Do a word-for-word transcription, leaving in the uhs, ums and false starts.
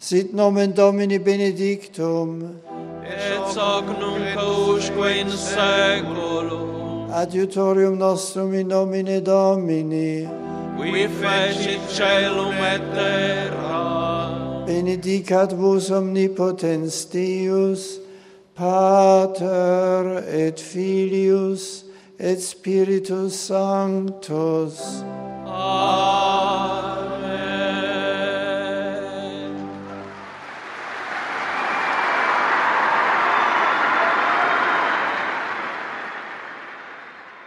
Sit nomen Domini benedictum. Et hoc nunc usque in saeculum. Adiutorium nostrum in nomine Domini. Qui fecit caelum et terra. Benedicat vos omnipotens Deus, Pater et Filius et Spiritus Sanctus. Amen.